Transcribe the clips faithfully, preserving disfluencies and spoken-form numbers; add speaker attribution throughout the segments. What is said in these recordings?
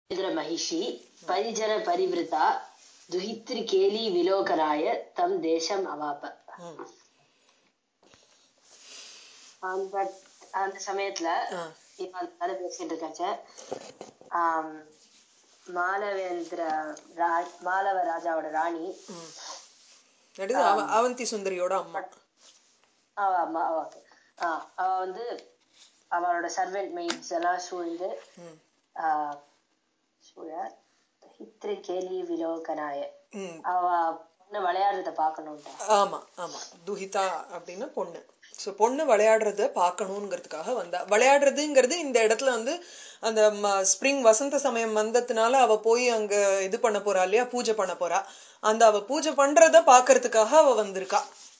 Speaker 1: महिषी परिजन परिवृता दुहित्री केली विलोकनाय तम देशम अवाप. அந்த அந்த சமயத்துல இவன் அதை பேசிட்டு இருக்காச்ச மாலவேந்திர மாலவ ராஜாவோட ராணி
Speaker 2: அவந்தி சுந்தரியோட அம்மா
Speaker 1: அம்மா ஓகே அவ வந்து அவளோட சர்வெண்ட் மெய்ட்ஸ் எல்லாம் சூழ்ந்து சூழ ஹித்ரி கேலி விலோகனாய அவ பொண்ணு விளையாடுறத பாக்கணும்.
Speaker 2: ஆமா ஆமா துஹிதா அப்படின்னு பொண்ணு. சோ பொண்ணு விளையாடுறத பாக்கணும்ங்கிறதுக்காக வந்தா. விளையாடுறதுங்கிறது இந்த இடத்துல வந்து அந்த ஸ்பிரிங் வசந்த சமயம் வந்ததுனால அவ போய் அங்க இது பண்ண போறா இல்லையா, பூஜை பண்ண போறா. அந்த அவ பூஜை பண்றத பாக்குறதுக்காக அவ வந்திருக்கா.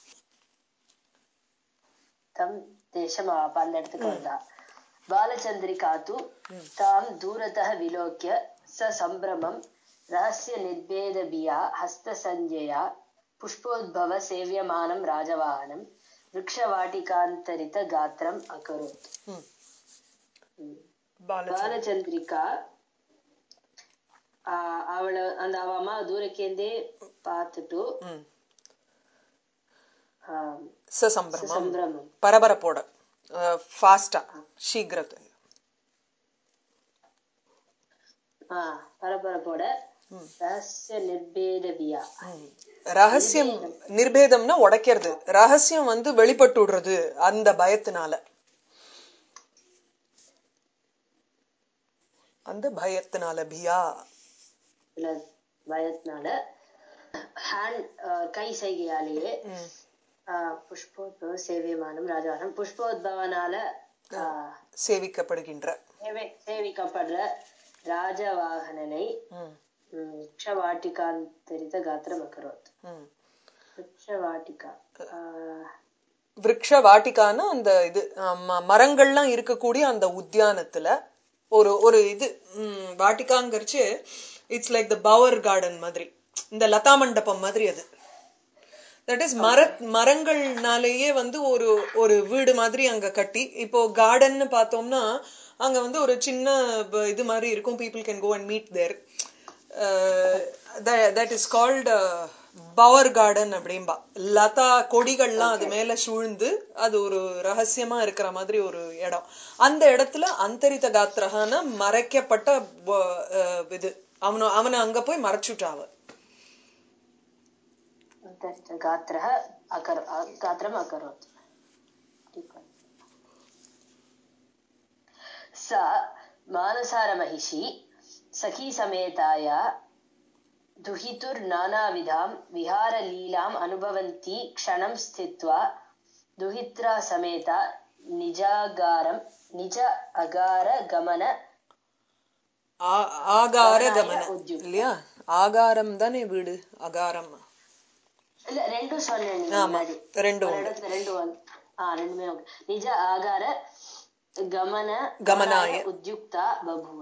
Speaker 1: தம் தேசம் அந்த இடத்துக்கு வந்தா. பாலச்சந்திரிகாத்து தாம் தூரத்தः விலோக்ய ச சம்பிரமம் ரகசிய நிர்பேதபியா ஹஸ்த சஞ்சயா புஷ்போத்பவ சேவியமானம் ராஜவாகனம் விருக்ஷவாட்டிகாந்தரித காத்திரம் அகரோத். பாலச்சந்திரிகா அவளை அந்த அவ அம்மா தூரக்கேந்தே பார்த்துட்டு
Speaker 2: சம்பிரமம் பரபரப்போட ஃபாஸ்டா சீக்கிரத்தை
Speaker 1: பரபரப்போட ரகசிய நிர்பேதபியா.
Speaker 2: ரகசியம் நிர்பேதம்னா உடைக்கிறது, ரகசியம் வந்து வெளிப்பட்டு விடுறது அந்த பயத்தினால. அந்த பயத்தினால பியா
Speaker 1: பயத்தினால ஹேண்ட் கை சைகையாலேயே புஷ்போத்பவ சேவியமானம் ராஜவாகனம் புஷ்போத்பவனால
Speaker 2: சேவிக்கப்படுகின்ற
Speaker 1: சேவிக்கப்படுற ராஜவாகனனை விருக்ஷவாட்டிகாந்தரித காத்திரம் அகரோத். விருக்ஷவாட்டிகா
Speaker 2: விருக்ஷவாட்டிகான அந்த இது மரங்கள்லாம் இருக்கக்கூடிய அந்த உத்தியானத்துல ஒரு ஒரு இது வாட்டிகாங்கிறச்சு it's like the power garden மாதிரி, இந்த லதா மண்டபம் மாதிரி. அது தட் இஸ் மர மரங்கள்னாலேயே வந்து ஒரு ஒரு வீடு மாதிரி அங்க கட்டி. இப்போ கார்டன்னு பார்த்தோம்னா அங்க வந்து ஒரு சின்ன இது மாதிரி இருக்கும். People can go and meet there. That is called power garden அப்படின்பா. லதா கொடிகள்லாம் அது மேல சூழ்ந்து அது ஒரு ரகசியமா இருக்கிற மாதிரி ஒரு இடம். அந்த இடத்துல அந்தரித காத்திரகான மறைக்கப்பட்ட இது அவன அவனை அங்க போய் மறைச்சுட்டாவ.
Speaker 1: गात्रः अकर गात्रम् अकरोत्. सा मानसारमहिषी सखी समेताया दुहितुर्नानाविधां विहारलीलाम् अनुभवन्ती क्षणं स्थित्वा दुहित्रा समेता निजागारं निज अगार गमन
Speaker 2: ஆகார கமன இல்லையா? ஆகாரம் தானே வீடு, அகாரம்
Speaker 1: இல்ல ரெண்டும் சொன்னேன்.
Speaker 2: ரெண்டும்
Speaker 1: ரெண்டுமே நிஜ ஆகார கமன
Speaker 2: கமனாய
Speaker 1: உத்யுக்தா பபுவ.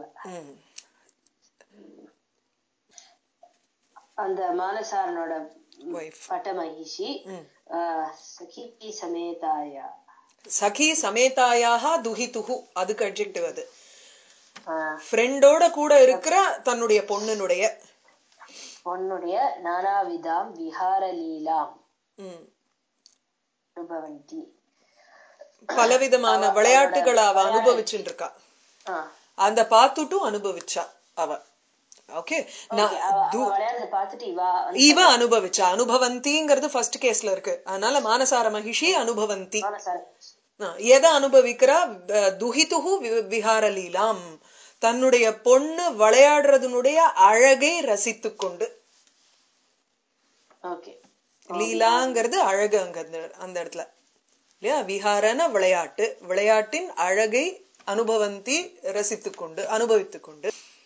Speaker 1: அந்த மானசாரனோட பட்டமகிஷி சகி சமேதாயா
Speaker 2: சகி சமேதாயாக துஹிதுஹு அதுக்கு அட்ஜெக்டிவ். அது ஃப்ரெண்டோட கூட இருக்கிற தன்னுடைய பொண்ணுடைய
Speaker 1: பொண்ணுடைய நானாவிதாம் விஹார லீலாம் அனுபவந்தி
Speaker 2: பலவிதமான விளையாட்டுகளை அவ அனுபவிச்சுட்டு இருக்கா. அந்த பார்த்துட்டும் அனுபவிச்சா அவ. ஓகே, இவ அனுபவிச்சா. அனுபவந்திங்கிறது ஃபர்ஸ்ட் கேஸ்ல இருக்கு. அதனால மானசார மகிஷி அனுபவந்தி எதை அனுபவிக்கிறா? துஹிதுஹு விஹார லீலாம், தன்னுடைய பொண்ணு விளையாடுறதுனுடைய அழகை ரசித்து கொண்டு. லீலாங்கிறது அழகு அங்க அந்த இடத்துல இல்லையா? விஹாரன விளையாட்டு, விளையாட்டின் அழகை அனுபவந்தி ரசித்துக் கொண்டு அனுபவித்துக் கொண்டு.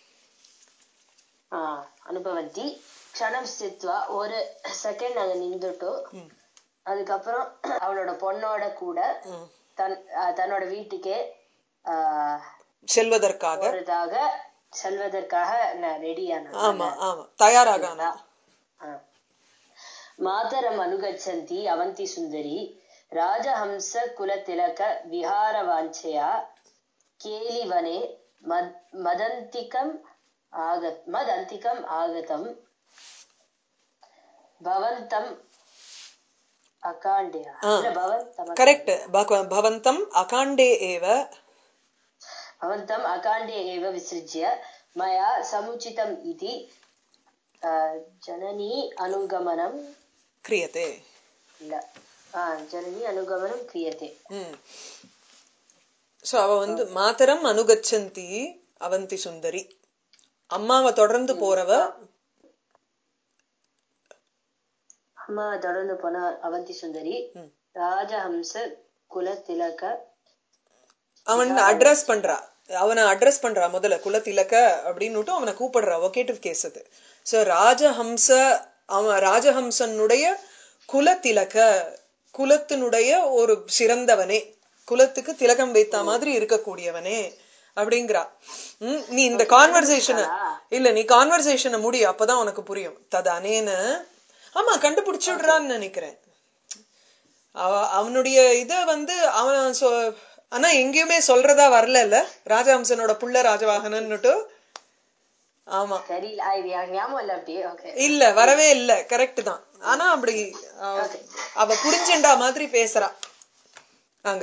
Speaker 1: அனுபவந்தி க்ஷணம் ஸ்தித்வா ஒரு செகண்ட் அங்க நின்றுட்டு அதுக்கப்புறம் அவளோட பொண்ணோட கூட தன் தன்னோட வீட்டுக்கே
Speaker 2: செல்வதற்காக
Speaker 1: செல்வதற்காக ரெடியான
Speaker 2: ஆமா ஆமா தயாராக
Speaker 1: மாதரம் அனுகச்சந்தி அவந்தி சுந்தரி ராஜஹம்ச குலதிலக விஹார வாஞ்சயா கேலிவனே மதந்திகம் आगत मद अंतिकम आगतम भवंतम अकांडे இல்ல भवंतम
Speaker 2: करेक्ट भवंतम अकांडे एव
Speaker 1: भवंतम अकांडे एव विसृज्य मया समुचितम इति जननी अनुगमनम
Speaker 2: क्रियते
Speaker 1: இல்ல जननी अनुगमनम क्रियते
Speaker 2: சோ அவ வந்து மாதரம் அனுகச்சந்தி அவந்தி சுந்தரி அம்மாவை தொடர்ந்து போறவ
Speaker 1: அம்மா தொடர்ந்து போன அவந்தி சுந்தரி ராஜஹம்ச குலதிலக
Speaker 2: அவன் அட்ரஸ் பண்றா அவனை அட்ரஸ் பண்றா முதல்ல குலதிலக அப்படின்னுட்டு அவனை கூப்பிடுறா ஒகேட்டிவ் கேஸ் அது சோ ராஜஹம்ச அவன் ராஜஹம்சனுடைய குலதிலக குலத்தினுடைய ஒரு சிறந்தவனே குலத்துக்கு திலகம் வைத்த மாதிரி இருக்கக்கூடியவனே அப்படிங்கிறா நீ இந்த கான்வர்சேஷனை இல்ல நீ கான்வர்சேஷனை முடி அப்பதான் உனக்கு புரியும் தது அனேன ஆமா கண்டுபிடிச்சுடுறான்னு நினைக்கிறேன் அவனுடைய இத வந்து அவன் ஆனா எங்கேயுமே சொல்றதா வரல இல்ல ராஜஹம்சனோட புள்ள ராஜவாகனன்னுட்டு ஆமா இல்ல வரவே இல்ல கரெக்ட் தான் ஆனா அப்படி அவ புரிஞ்சுண்டா மாதிரி பேசுறா அங்க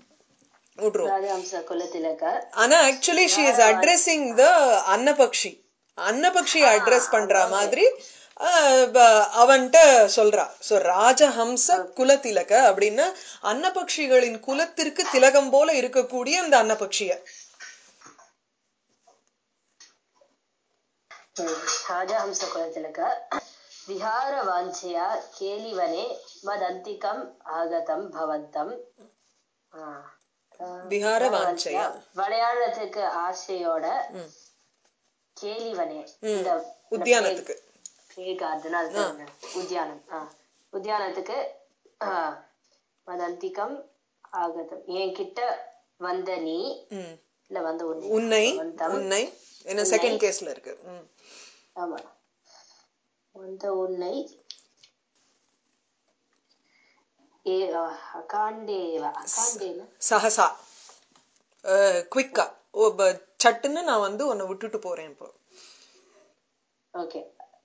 Speaker 2: ஆனா actually she is addressing the அன்னபக்ஷி அன்னபக்ஷி அட்ரஸ் பண்ற மாதிரி அவன்கிட்ட சொல்றா சோ ராஜஹம்ச குலதிலக அப்படின்னா அன்னபக்ஷிகளின் குலத்திற்கு திலகம் போல இருக்கக்கூடிய அந்த அன்னபக்ஷிய
Speaker 1: ராஜஹம்ச குலதிலக விஹார வாஞ்சயா கேலிவனே மதந்திகம் ஆகதம் பவந்தம்
Speaker 2: விஹார வாஞ்சயா
Speaker 1: விளையாடுறதுக்கு ஆசையோட கேலிவனே இந்த
Speaker 2: உத்தியானத்துக்கு
Speaker 1: உத்தியானம் உத்தியானத்துக்கு மதந்திகம் ஆகதம் என் கிட்ட வந்த நீ இல்ல வந்த
Speaker 2: உன்னை உன்னை என்ன செகண்ட் கேஸ்ல இருக்கு
Speaker 1: ஆமா வந்த உன்னை
Speaker 2: சஹசா குவிக்கா சட்டுன்னு நான் வந்து உன்னை விட்டுட்டு போறேன் இப்போ
Speaker 1: ஓகே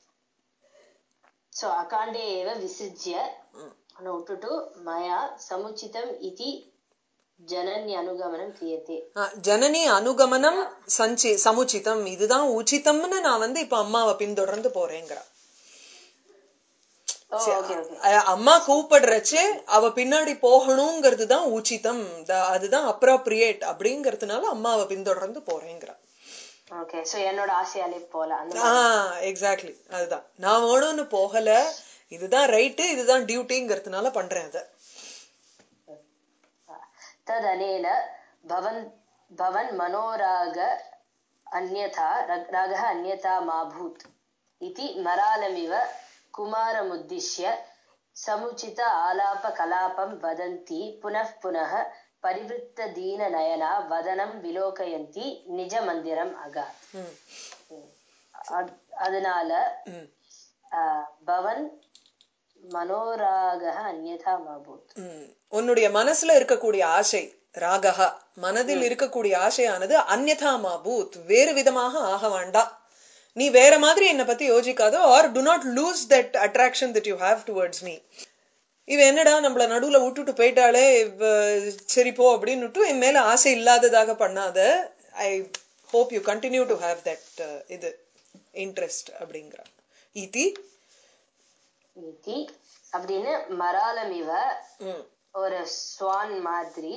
Speaker 1: சோ அகாண்டே ஏவ விசிஜ்ய உன்னை விட்டுட்டு மயா சமுச்சிதம் இதி ஜனனி அனுகமனம் கிரியதே
Speaker 2: ஜனனி அனுகமனம் சஞ்சி சமுச்சிதம் இதுதான் உச்சிதம்னு நான் வந்து இப்ப அம்மாவை பின்தொடர்ந்து போறேங்கிற அம்மா கூப்பிடுறச்சு அவ பின்னாடி போகணுங்கிறது தான் உச்சிதம் அதுதான் அப்ராப்ரியேட் அப்படிங்கறதுனால அம்மாவை பின்தொடர்ந்து போறேங்கிற
Speaker 1: என்னோட ஆசையாலே போல
Speaker 2: எக்ஸாக்ட்லி அதுதான் நான் வேணும்னு போகல இதுதான் ரைட்டு இதுதான் டியூட்டிங்கிறதுனால பண்றேன் அத
Speaker 1: ததனேன பவன் பவன் மனோராக அன்யதா ராகः அன்யதா மாபூத் இதி மராலமிவ குமாரமுத்திஷ்ய சமுச்சித ஆலாப கலாபம் வதந்தி புனః புனः பரிவிருத்த தீன நயனா வதனம் விலோகயந்தி நிஜ மந்திரம் அகா அதனால பவன் மனோராக அன்யதா மாபூத்
Speaker 2: உன்னுடைய மனசுல இருக்கக்கூடிய ஆசை ராகஹா மனதில் இருக்கக்கூடிய ஆசையானது அன்யதா மாபூத் வேறு விதமாக ஆக வேண்டாம் நீ வேற மாதிரி என்ன பத்தி யோசிக்காதோ or do not lose that attraction that you have towards me இவ என்னடா நம்மள நடுவுல விட்டுட்டு போயிட்டாலே சரி போ அப்படின்னு என் மேல ஆசை இல்லாததாக பண்ணாத I hope you continue to have that இது இன்ட்ரெஸ்ட் அப்படிங்கிற இதி
Speaker 1: இதி அப்படின்னு மராலமிவ ஒரு ஸ்வான் மாதிரி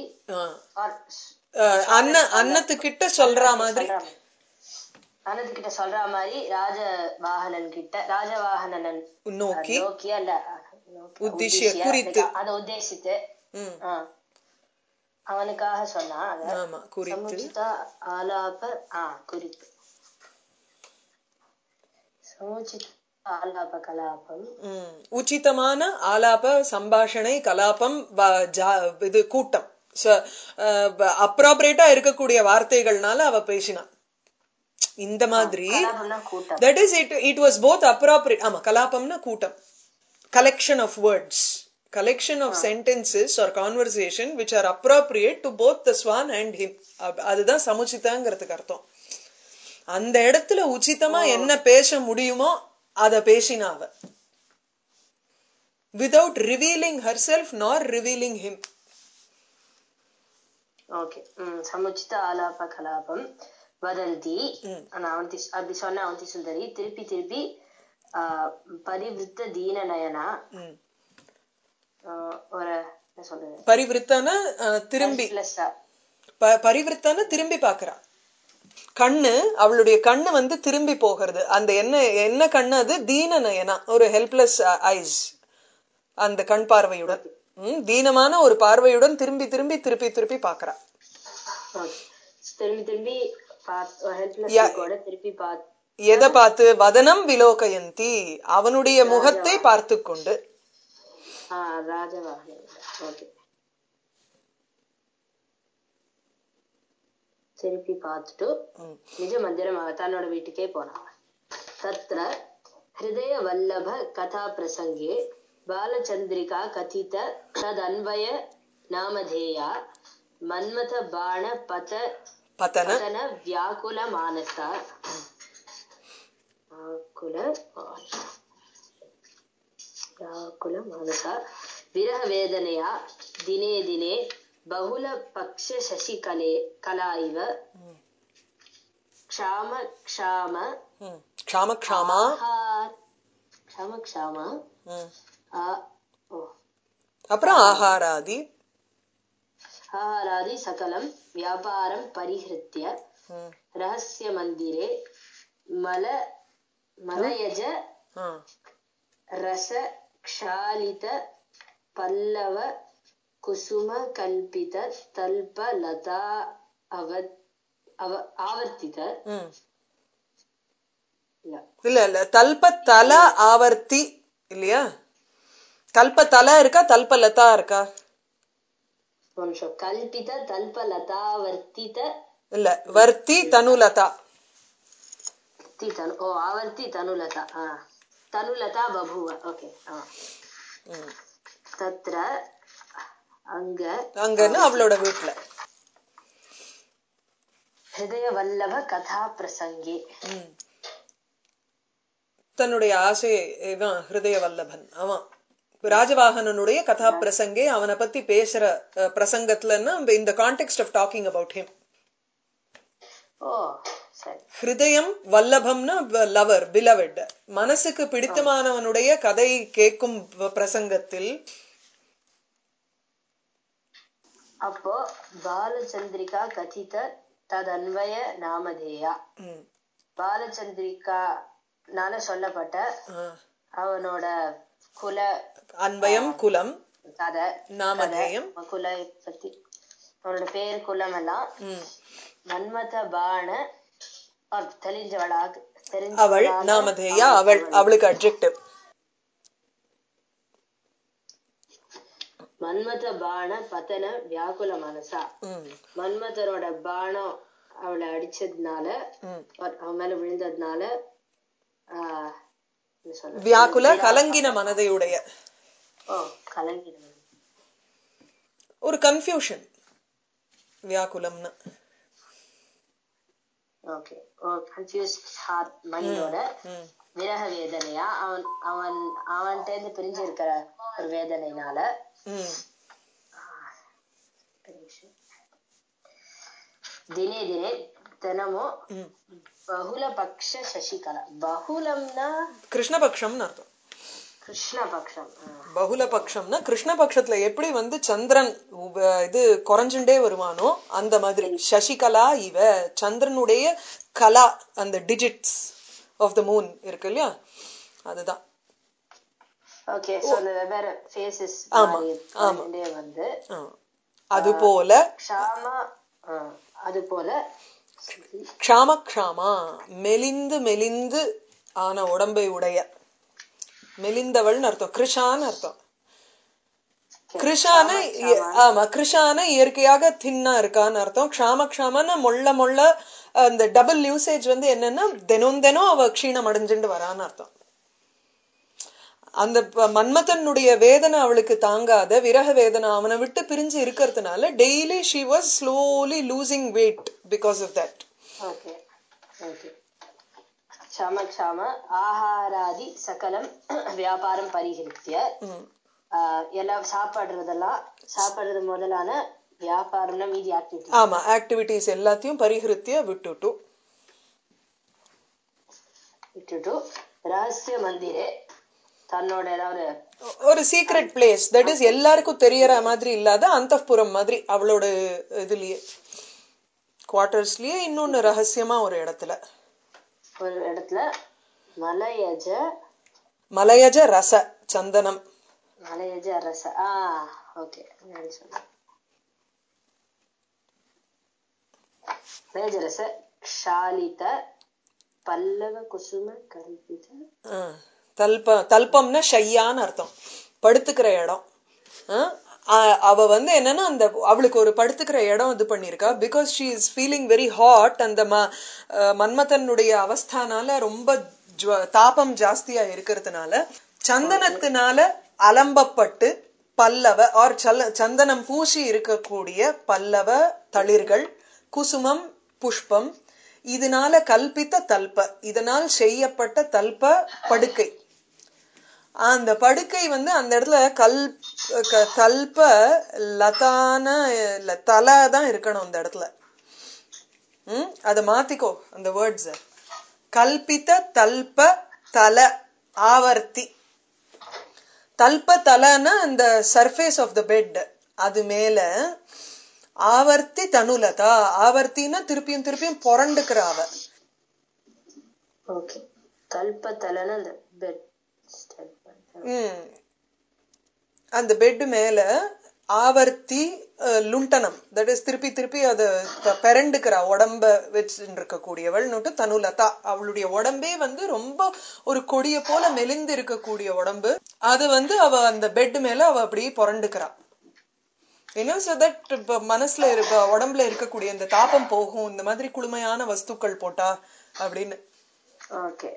Speaker 2: அன்ன அன்னத்துக்கிட்ட சொல்ற மாதிரி
Speaker 1: அன்னத்துக்கிட்ட சொல்ற மாதிரி ராஜவாகனன் கிட்ட ராஜவாகனன்
Speaker 2: நோக்கி
Speaker 1: நோக்கி அல்ல
Speaker 2: உத்திஷ்ய குறித்து
Speaker 1: அதை உத்தேசித்து அவனுக்காக சொன்னா சமுச்சித ஆலாப குறிப்பு சமுச்சித ஆலாப கலாபம்
Speaker 2: உச்சிதமான ஆலாப சம்பாஷணை கலாபம் இது கூட்டம் அப்ராப்ரேட்டா இருக்கக்கூடிய வார்த்தைகள்னால அவ பேசினான் இந்த மாதிரி that is it it was both appropriate ஆமா கலாபம்னா கூட்டம் collection of words collection of sentences or conversation which are appropriate to both the swan and him அதுதான் சமுச்சிதங்கிறதுக்கு அர்த்தம் அந்த இடத்துல உச்சிதமா என்ன பேச முடியுமோ அத பேசினா அவ without revealing herself nor revealing him.
Speaker 1: Okay சமுச்சித ஆலாப கலாபம் வதந்தி அனவந்தி அப்படி சொன்ன அவந்தி சுந்தரி திருப்பி திருப்பி பரிவிருத்த தீன நயனா ஒரு என்ன சொல்றது
Speaker 2: பரிவிருத்தன திரும்பி பரிவிருத்தன திரும்பி பாக்குறா கண்ணு அவளுடைய கண்ணு வந்து திரும்பி போகிறது அந்த என்ன என்ன கண்ணு அது தீன நயனா ஒரு ஹெல்ப்லெஸ் ஐஸ் அந்த கண் பார்வையுடன் தீனமான ஒரு பார்வையுடன் திரும்பி திரும்பி திருப்பி திருப்பி பாக்குறா
Speaker 1: திரும்பி திரும்பி திருப்பி
Speaker 2: எதை பார்த்து வதனம் விலோகயந்தி அவனுடைய முகத்தை பார்த்து கொண்டு
Speaker 1: திருப்பி பார்த்துட்டு நிஜ மந்திரம் தன்னோட வீட்டுக்கே போனான். தத்ர ஹிருதய வல்லப கதா பிரசங்கே பாலச்சந்திரிகா கதித ததன்வய நாமதேயா மன்மத பாண பத பதன வியாகுல மானசா வியாகுல வியாகுல மானசா விரஹ வேதனையா தினே தினே பகுல பக்ஷ சசிகலே கலா இவ க்ஷாம க்ஷாம
Speaker 2: க்ஷாம க்ஷாமா
Speaker 1: க்ஷாம க்ஷாமா
Speaker 2: அப்புறம் ஆஹாராதி
Speaker 1: ஆஹாராதி சகலம் வியாபாரம் பரிஹிருத்ய ரஹஸ்ய மந்திரே மல மலயஜ ரச க்ஷாலித பல்லவ குசும கல்பித தல்ப லதா அவ ஆவர்த்தித
Speaker 2: இல்ல இல்ல தல்ப தல ஆவர்த்தி இல்லையா தல்ப தல இருக்கா தல்ப லதா இருக்கா
Speaker 1: கல்பித தல்ப லதா வர்த்தித
Speaker 2: இல்ல வர்த்தி தனுலதா
Speaker 1: ஓ ஆவர்த்தி தனுலதா தனுலதா பபுவ ஓகே தத்ர அங்க
Speaker 2: அங்கன்னு அவளோட வீட்டுல
Speaker 1: ஹிருதய வல்லப கதா பிரசங்கே
Speaker 2: தன்னுடைய ஆசையை இவன் ஹிருதய வல்லபன் அவன் ராஜவாகனனுடைய கதா பிரசங்கே அவனை பத்தி பேசுற பிரசங்கத்துலன்னா இந்த context of talking about him ஹிருதயம் வல்லபம்னா லவர் பிலவட் மனசுக்கு பிடித்தமானவனுடைய கதை கேட்கும் பிரசங்கத்தில்
Speaker 1: அப்போ பாலச்சந்திரிகா கதித ததன்வய நாமதேயா பாலச்சந்திரிகா நால சொல்லப்பட்ட அவனோட குல
Speaker 2: அன்வயம் குலம்
Speaker 1: கதை
Speaker 2: நாமதேயம்
Speaker 1: குல பத்தி அவனோட பேர் குலம் எல்லாம் மன்மத பாண தெரிஞ்சவளாக
Speaker 2: அவள் நாமதேயா அவள் அவளுக்கு அட்ஜெக்டிவ்
Speaker 1: மன்மத பாண பதன வியாகுல மனசா மன்மதரோட பானம் அவளை அடிச்சதுனால அவன் மேல விழுந்ததுனால
Speaker 2: வியாகுல கலங்கின மனதையுடைய
Speaker 1: கலங்கின
Speaker 2: ஒரு கன்ஃபியூஷன் வியாகுலம்னா
Speaker 1: ஓகே கன்ஃபியூஸ் ஹார்ட் மைண்டோட விரக வேதனையா அவன் அவன் அவன்கிட்ட இருந்து பிரிஞ்சு இருக்கிற ஒரு வேதனைனால தினே தினே தினமும் பகுல பக்ஷ சசிகலா பகுலம்னா
Speaker 2: கிருஷ்ணபக்ஷம்னு அர்த்தம்
Speaker 1: கிருஷ்ணபக்ஷம்
Speaker 2: பகுலபக்ஷம்னா கிருஷ்ணபக்ஷத்துல எப்படி வந்து சந்திரன் இது குறைஞ்சுட்டே வருவானோ அந்த மாதிரி சசிகலா இவ சந்திரனுடைய கலா அந்த டிஜிட்ஸ் ஆஃப் த மூன் இருக்கு இல்லையா அதுதான்
Speaker 1: ஓகே சோ the வெவ்வேறு ஃபேसेस மாதிரி வந்து
Speaker 2: அது போல
Speaker 1: க்ஷாமா அது போல
Speaker 2: க்ஷாம க்ஷாமா மெலிந்து மெலிந்து ஆன உடம்பை உடைய மெலிந்தவள்னு அர்த்தம் கிருஷான்னு அர்த்தம் கிருஷான ஆமா கிருஷான இயற்கையாக தின்னா இருக்கான்னு அர்த்தம் க்ஷாம க்ஷாமன்னு மொள்ள மொள்ள அந்த டபுள் யூசேஜ் வந்து என்னன்னா தினம் தினம் அவ க்ஷீணம் அடைஞ்சுட்டு வரான்னு அர்த்தம் அந்த மன்மதனுடைய வேதனை அவளுக்கு தாங்காத விரக வேதனை அவனை விட்டு பிரிஞ்சு இருக்கிறதுனால daily she was slowly losing weight because of that
Speaker 1: okay okay க்ஷம க்ஷம ஆஹாராதி சகலம் வியாபாரம் பரிஹிருத்திய எல்லாம் சாப்பிடுறதெல்லாம் சாப்பிடுறது முதலான வியாபாரம் மீதி ஆக்டிவிட்டி
Speaker 2: ஆமா ஆக்டிவிட்டிஸ் எல்லாத்தையும் பரிஹிருத்திய விட்டுட்டு
Speaker 1: விட்டுட்டு ரகசிய மந்திரே தன்னோட ஏதாவது
Speaker 2: ஒரு சீக்ரெட் பிளேஸ் தட் இஸ் எல்லாருக்கும் தெரியற மாதிரி இல்லாத அந்தப்புறம் மாதிரி அவளோட இதுலயே குவார்டர்ஸ்லயே இன்னொன்னு ரகசியமா ஒரு இடத்துல
Speaker 1: ஒரு இடத்துல மலையஜ
Speaker 2: மலையஜ ரச சந்தனம்
Speaker 1: மலையஜ ரச ஆ ஓகே மலையஜ ரச க்ஷாலித பல்லவ குசும கல்பித
Speaker 2: தல்ப தல்பம்னா ஷையான்னு அர்த்தம் படுத்துக்கிற இடம் அவ வந்து என்னன்னா அந்த அவளுக்கு ஒரு படுத்துக்கிற இடம் இது பண்ணிருக்கா because she is feeling very hot அந்த மன்மதனுடைய அவஸ்தானால ரொம்ப தாபம் ஜாஸ்தியா இருக்கிறதுனால சந்தனத்தினால அலம்பப்பட்டு பல்லவ ஆர் சந்தனம் பூசி இருக்கக்கூடிய பல்லவ தளிர்கள் குசுமம் புஷ்பம் இதனால கல்பித்த தல்ப இதனால் செய்யப்பட்ட தல்ப படுக்கை அந்த படுக்கை வந்து அந்த இடத்துல கல் தல்ப லதான தலை தான் இருக்கணும் அந்த இடத்துல உம் அத மாத்திக்கோ அந்த வேர்ட்ஸ் கல்பித்த தல்ப தல ஆவர்த்தி தல்ப தலைன்னா அந்த சர்ஃபேஸ் ஆஃப் த பெட் அது மேல ஆவர்த்தி தனுலதா ஆவர்த்தினா திருப்பியும் திருப்பியும் புரண்டுக்கிற அவ
Speaker 1: ஓகே தல்ப தலைனா அந்த பெட்
Speaker 2: அந்த பெட் மேல ஆவர்த்தி லுண்டனம் தட் இஸ் திருப்பி திருப்பி அத பெரண்டுக்கிற உடம்ப வச்சு இருக்கக்கூடியவள் தனுலதா அவளுடைய உடம்பே வந்து ரொம்ப ஒரு கொடிய போல மெலிந்து இருக்கக்கூடிய உடம்பு அது வந்து அவ அந்த பெட் மேல அவ அப்படியே புரண்டுக்கிறா ஏன்னா so that மனசுல இருக்க உடம்புல இருக்கக்கூடிய இந்த தாபம் போகும் இந்த மாதிரி குளுமையான வஸ்துக்கள் போட்டா அப்படின்னு
Speaker 1: ஓகே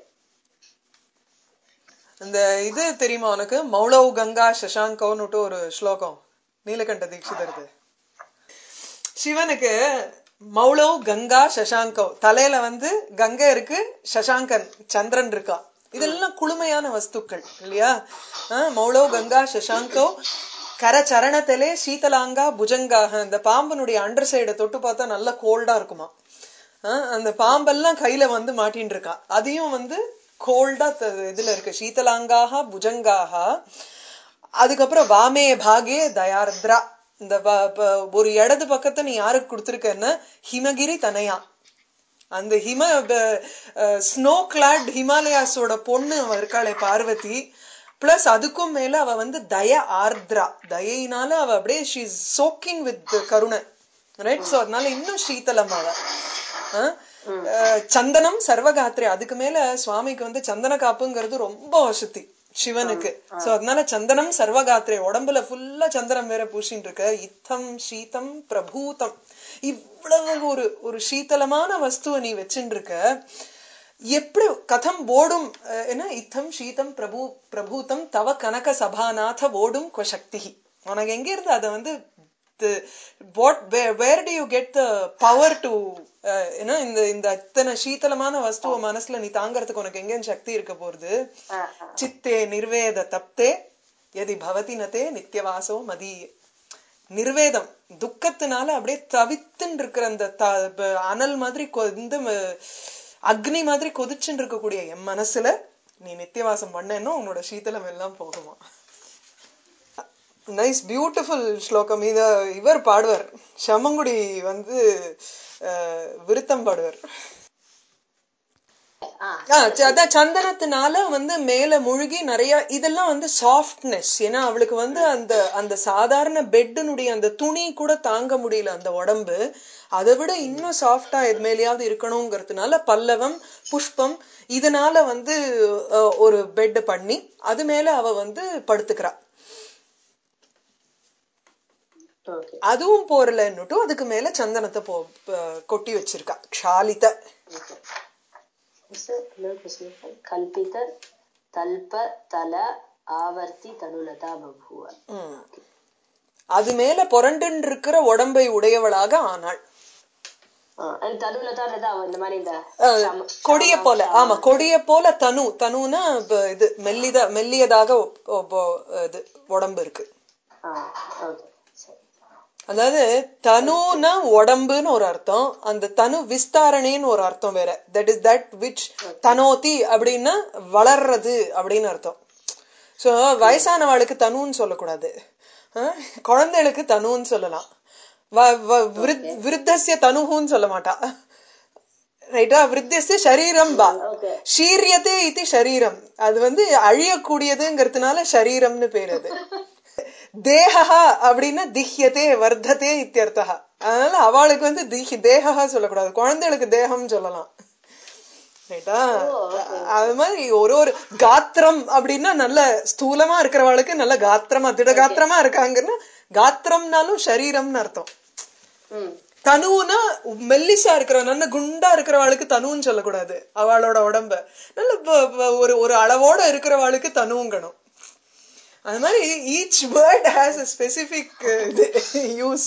Speaker 2: இந்த இது தெரியுமா உனக்கு மௌளவ் கங்கா சசாங்கோன்னுட்டு ஒரு ஸ்லோகம் நீலகண்ட தீட்சிதர்து சிவனுக்கு மௌளவ் கங்கா சசாங்கோ தலையில வந்து கங்கை இருக்கு சசாங்கன் சந்திரன் இருக்கா இதெல்லாம் குளுமையான வஸ்துக்கள் இல்லையா மௌளவ் கங்கா சசாங்கோ கர சரணத்திலே சீதலாங்கா புஜங்காக அந்த பாம்பனுடைய அண்டர் சைட தொட்டு பார்த்தா நல்லா கோல்டா இருக்குமா அந்த பாம்பெல்லாம் கையில வந்து மாட்டின்னு இருக்கா அதையும் வந்து கோல்டா இதுல இருக்கு சீதலாங்காக புஜங்காக அதுக்கப்புறம் வாமே பாகே தயார்திரா இந்த ஒரு இடது பக்கத்தை நீ யாருக்கு கொடுத்திருக்கன்னா ஹிமகிரி தனையா அந்த ஹிம ஸ்னோ கிளாட் ஹிமாலயாஸோட பொண்ணு அவ இருக்காளே பார்வதி பிளஸ் அதுக்கும் மேல அவ வந்து தய ஆர்திரா தயினால அவ அப்படியே ஷீ இஸ் சோக்கிங் வித் கருணை ரைட் சோ அதனால இன்னும் சீதலம் அவ சந்தனம் சர்வகாத்திரை அதுக்கு மேல சுவாமிக்கு வந்து சந்தன காப்புங்கிறது ரொம்ப வசதி சிவனுக்கு சோ அதனால சந்தனம் சர்வகாத்திரை உடம்புல ஃபுல்லா சந்தனம் வேற பூசின்னு இருக்க இத்தம் சீதம் பிரபூதம் இவ்வளவு ஒரு ஒரு சீதளமான வஸ்துவ நீ வச்சுட்டு இருக்க எப்படி கதம் ஓடும் என்ன இத்தம் சீதம் பிரபு பிரபூதம் தவ கனக சபாநாத ஓடும் கொசக்தி உனக்கு எங்க இருந்து அதை வந்து what where, where do you get the power to you know இந்த இந்த இத்தனை சீதளமான வஸ்துவ மனசுல நீ தாங்கறதுக்கு உனக்கு எங்க சக்தி இருக்க போறது சித்தே நிர்வேத தப்தே யதி பவதி நதே நித்யவாசோ மதி நிர்வேதம் துக்கத்தினால அப்படியே தவித்துன்னு இருக்கிற அந்த அனல் மாதிரி இந்த அக்னி மாதிரி கொதிச்சுன்னு இருக்கக்கூடிய என் மனசுல நீ நித்தியவாசம் பண்ணேன்னா உன்னோட சீதளம் எல்லாம் போகுமா நைஸ் பியூட்டிஃபுல் ஸ்லோகம் இத இவர் பாடுவார் சமங்குடி வந்து விருத்தம் பாடுவார் அதான் சந்தனத்தினால வந்து மேல முழுகி நிறைய இதெல்லாம் வந்து சாஃப்ட்னஸ் ஏன்னா அவளுக்கு வந்து அந்த அந்த சாதாரண பெட்டினுடைய அந்த துணி கூட தாங்க முடியல அந்த உடம்பு அதை விட இன்னும் சாஃப்டா எது மேலேயாவது இருக்கணுங்கிறதுனால பல்லவம் புஷ்பம் இதனால வந்து ஒரு பெட் பண்ணி அது மேல அவ வந்து படுத்துக்கிறா அதுவும் போறலன்னுட்டு அதுக்கு மேல சந்தனத்தை போ கொட்டி வச்சிருக்கா க்ஷாலித
Speaker 1: கல்பித தல்ப தல ஆவர்த்தி தனுலதா பபுவ
Speaker 2: அது மேல புரண்டு இருக்கிற உடம்பை உடையவளாக ஆனாள்
Speaker 1: தனுல தான் இந்த மாதிரி இந்த
Speaker 2: கொடிய போல. ஆமா, கொடிய போல தனு. தனுனா இது மெல்லித மெல்லியதாக இது உடம்பு இருக்கு. அதாவது தனுனா உடம்புன்னு ஒரு அர்த்தம், அந்த தனு விஸ்தாரணின்னு ஒரு அர்த்தம் வேற. தட் இஸ் தட் விச் தனோதி அப்படின்னா வளர்றது அப்படின்னு அர்த்தம். சோ வயசானவாளுக்கு தனுன்னு சொல்லக்கூடாது, குழந்தைகளுக்கு தனுன்னு சொல்லலாம். விருத்தஸ்ய தனுன்னு சொல்ல மாட்டா. ரைட்டா? விருத்தஸ்ய சரீரம் பா ஷீரியதே இது சரீரம். அது வந்து அழியக்கூடியதுங்கிறதுனால சரீரம்னு பேரு. அது தேஹா அப்படின்னா திஹ்யதே வர்த்ததே இத்தியர்த்தா. அதனால அவளுக்கு வந்து திஹ் தேஹா சொல்லக்கூடாது, குழந்தைகளுக்கு தேகம் சொல்லலாம். ரைட்டா? அது மாதிரி ஒரு ஒரு காத்திரம் அப்படின்னா நல்ல ஸ்தூலமா இருக்கிறவளுக்கு நல்ல காத்திரமா திட காத்திரமா இருக்காங்கன்னா காத்திரம்னாலும் சரீரம்னு அர்த்தம். தனுனா மெல்லிசா இருக்கிற நல்ல குண்டா இருக்கிறவாளுக்கு தனுன்னு சொல்லக்கூடாது. அவளோட உடம்ப நல்ல ஒரு ஒரு அளவோட இருக்கிறவாளுக்கு தனுங்கணும். அது மாதிரி each word has a specific use.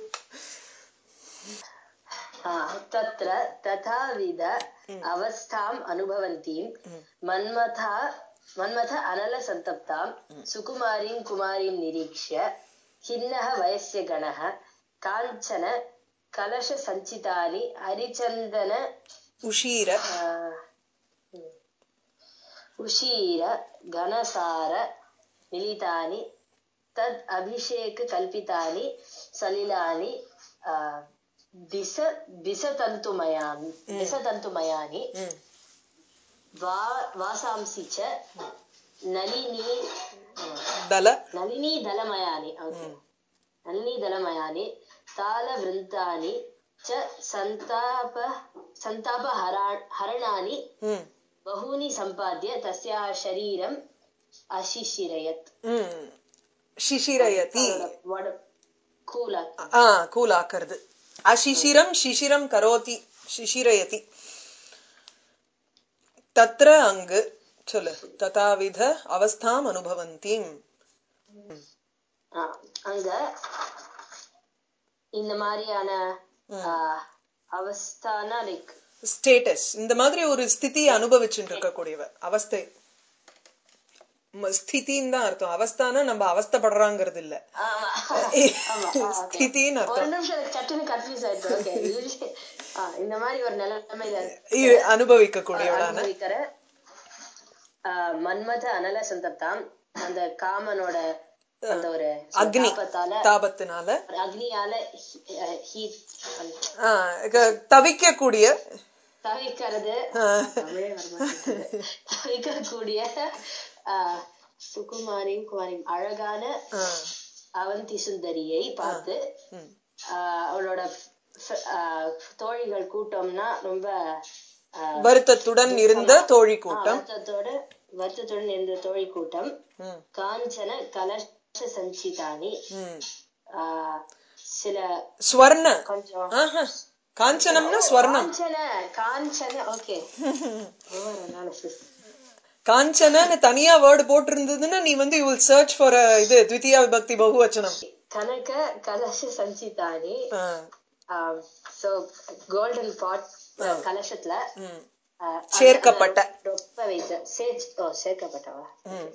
Speaker 1: தத்ர ததாவித அவஸ்தாம் அனுபவந்தீம் மன்மதா மன்மத அனல சந்தப்தாம் சுகுமாரீம் குமாரீம் நிரீக்ஷ்ய கிண்ணஹ வயஸ்ய கணஹ காஞ்சன கலஷ சஞ்சிதானி ஹரிச்சந்தன
Speaker 2: உஷீர
Speaker 1: உஷீர கணசார மிலிதானி தத் அபிஷேக கல்பிதானி சலிலானி திச திசதந்துமயானி திசதந்துமயானி வா வாசாம்சி ச நளினி
Speaker 2: தல
Speaker 1: நளினி தலமயானி நளினி தலமயானி தால விருந்தானி ச சந்தாப சந்தாப ஹரணானி பஹூனி சம்பாத்ய தஸ்யா ஷரீரம் அசிஷிரயத்.
Speaker 2: சிஷிரயதி
Speaker 1: கூலா
Speaker 2: ஆ கூலாக்குறது. அசிஷிரம் சிஷிரம் கரோதி சிஷிரயதி. தத்ர அங்கு சொல்லு ததாவித அவஸ்தாம் அனுபவந்தீம்.
Speaker 1: அங்க இந்த மாதிரியான அவஸ்தானா லைக்
Speaker 2: ஸ்டேட்டஸ், இந்த மாதிரி ஒரு ஸ்திதி அனுபவிச்சுட்டு இருக்கக்கூடியவ அவஸ்தை. ஸ்திதின்னு தான் அர்த்தம். அவஸ்தானா நம்ம அவஸ்தப்படுறாங்கிறது இல்ல, ஸ்திதின்னு அர்த்தம்.
Speaker 1: இந்த மாதிரி ஒரு நிலைமையில
Speaker 2: அனுபவிக்க கூடியவளான
Speaker 1: மன்மத அனல சந்தப்தாம், அந்த காமனோட அந்த ஒரு
Speaker 2: அக்னி தாபத்தினால
Speaker 1: அக்னியால
Speaker 2: தவிக்கக்கூடிய
Speaker 1: தவிக்கிறது தவிக்கக்கூடிய சுகுமாரியும் குமாரியும் அழகான அவந்தி சுந்தரியை பார்த்து அவளோட தோழிகள் கூட்டம்னா ரொம்ப
Speaker 2: வருத்தத்துடன் இருந்த தோழி கூட்டம்,
Speaker 1: வருத்தத்தோட வருத்தத்துடன் இருந்த தோழி கூட்டம் காஞ்சன கலஷ சஞ்சிதானி சில
Speaker 2: ஸ்வர்ண
Speaker 1: கொஞ்சம்
Speaker 2: காஞ்சனம்னா ஸ்வர்ணம்.
Speaker 1: காஞ்சன ஓகே
Speaker 2: காஞ்சனன்னு தனியா வேர்டு போட்டு இருந்ததுன்னா நீ வந்து யூ வில் சர்ச் ஃபார் இது த்விதியா விபக்தி பகுவச்சனம்.
Speaker 1: கனக கலஷ சஞ்சிதானி சோ கோல்டன் பாட் கலசத்துல
Speaker 2: சேர்க்கப்பட்ட
Speaker 1: சேர்க்கப்பட்டவா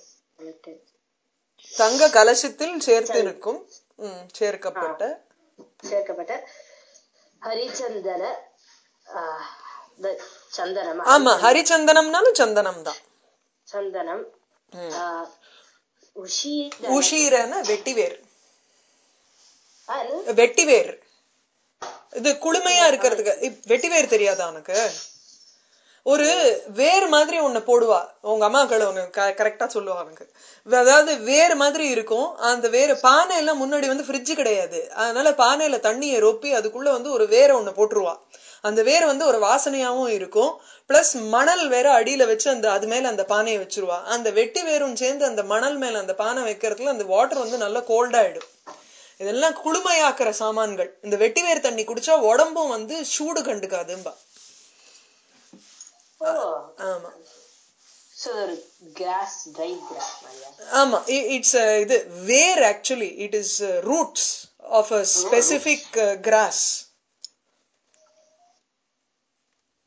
Speaker 2: தங்க கலசத்தில் சேர்த்து இருக்கும் சேர்க்கப்பட்ட
Speaker 1: சேர்க்கப்பட்ட ஹரிச்சந்தன சந்தனம்.
Speaker 2: ஆமா, ஹரிச்சந்தனம்னாலும் சந்தனம் தான்.
Speaker 1: சந்தனம்
Speaker 2: உஷீரன வெட்டிவேர். வெட்டிவேர் இது குளுமையா இருக்கிறதுக்கு. வெட்டிவேர் தெரியாதா உனக்கு? ஒரு வேர் மாதிரி ஒண்ணு போடுவா உங்க அம்மாக்கள், ஒண்ணு கரெக்டா சொல்லுவாங்க. அதாவது வேர் மாதிரி இருக்கும். அந்த வேர் பானை எல்லாம் முன்னாடி வந்து ஃப்ரிட்ஜ் கிடையாது, அதனால பானையில தண்ணியை ரொப்பி அதுக்குள்ள வந்து ஒரு வேரை ஒண்ணு போட்டுருவா. அந்த வேர் வந்து ஒரு வாசனையாவும் இருக்கும், பிளஸ் மணல் வேற அடியில வச்சு அந்த அது மேல அந்த பானையை வச்சிருவா. அந்த வெட்டி வேரும் சேர்ந்து அந்த மணல் மேல அந்த பானை வைக்கிறதுல அந்த வாட்டர் வந்து நல்லா கோல்டாயிடும். இதெல்லாம் குளுமையாக்குற சாமான்கள். இந்த வெட்டிவேர் தண்ணி குடிச்சா உடம்பும் வந்து சூடு கண்டுக்காதும்பா. ஆமா ஆமா, இட்ஸ் இது வேர். Actually it is roots of a specific grass.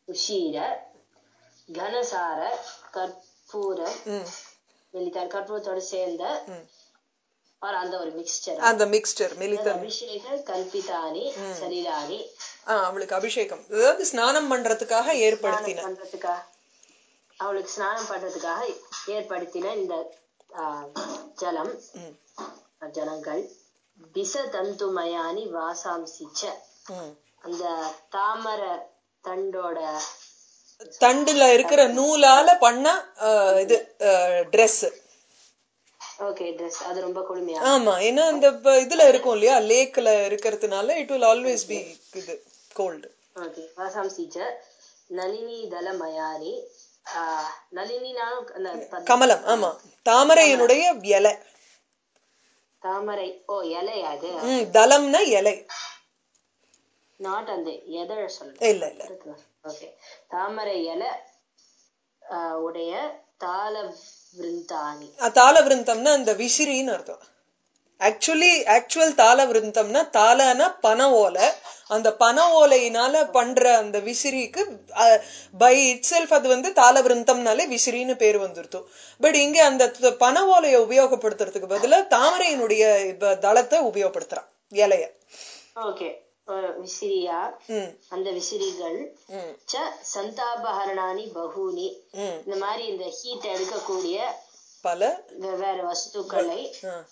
Speaker 1: உஷீர கனசார கற்பூர மிலிதர் கற்பூரத்தோட சேர்ந்த और அந்த ஒரு மிக்ஸ்சர்
Speaker 2: அந்த மிக்ஸ்சர் மிலிதர்
Speaker 1: அபிஷேக கல்பிதானி சரீரானி
Speaker 2: அவளுக்கு அபிஷேகம் அதாவது ஸ்நானம் பண்றதுக்காக ஏற்படுத்தின
Speaker 1: பண்றதுக்காக அவளுக்கு ஸ்நானம் பண்றதுக்காக ஏற்படுத்தின இந்த ஜலம் ஜலங்கள் பிச தந்துமயானி வாசாம்சிச்ச அந்த தாமரை தண்டோட
Speaker 2: தண்டுல இருக்கிற நூலால பண்ண இது ட்ரெஸ்.
Speaker 1: ஓகே ட்ரெஸ் அது ரொம்ப குளுமையா.
Speaker 2: ஆமா ஏன்னா இந்த இதுல இருக்கும் இல்லையா லேக்ல இருக்கிறதுனால இட் will always be இது cold.
Speaker 1: ஓகே வாசாம்சிச்ச நளினி தலமயானி நளினினாலும்
Speaker 2: கமலம். ஆமா தாமரையினுடைய இலை.
Speaker 1: தாமரை ஓ இலை அது.
Speaker 2: தலம்னா இலை.
Speaker 1: நாட் அந்த எதழ சொல்ல.
Speaker 2: இல்ல இல்ல.
Speaker 1: ஓகே தாமரை இலை உடைய தாள விருந்தானி. தாள
Speaker 2: விருந்தம்னா அந்த விசிறின்னு அர்த்தம். ஆக்சுவலி ஆக்சுவல் தாள விருந்தம்னா தாளனா பனை ஓலை. அந்த பனை ஓலையினால பண்ற அந்த விசிறிக்கு பை இட் செல்ஃப் அது வந்து தாள விருந்தம்னாலே விசிறின்னு பேர் வந்துருத்தோம். பட் இங்க அந்த பனை ஓலையை உபயோகப்படுத்துறதுக்கு பதிலா தாமரையினுடைய தளத்தை உபயோகப்படுத்துறான் இலைய.
Speaker 1: ஓகே விசிறியா அந்த விசிறிகள் சந்தாபஹரணானி பகூனி இந்த மாதிரி இந்த ஹீட் எடுக்கக்கூடிய
Speaker 2: பல
Speaker 1: வெவ்வேறு வஸ்துக்களை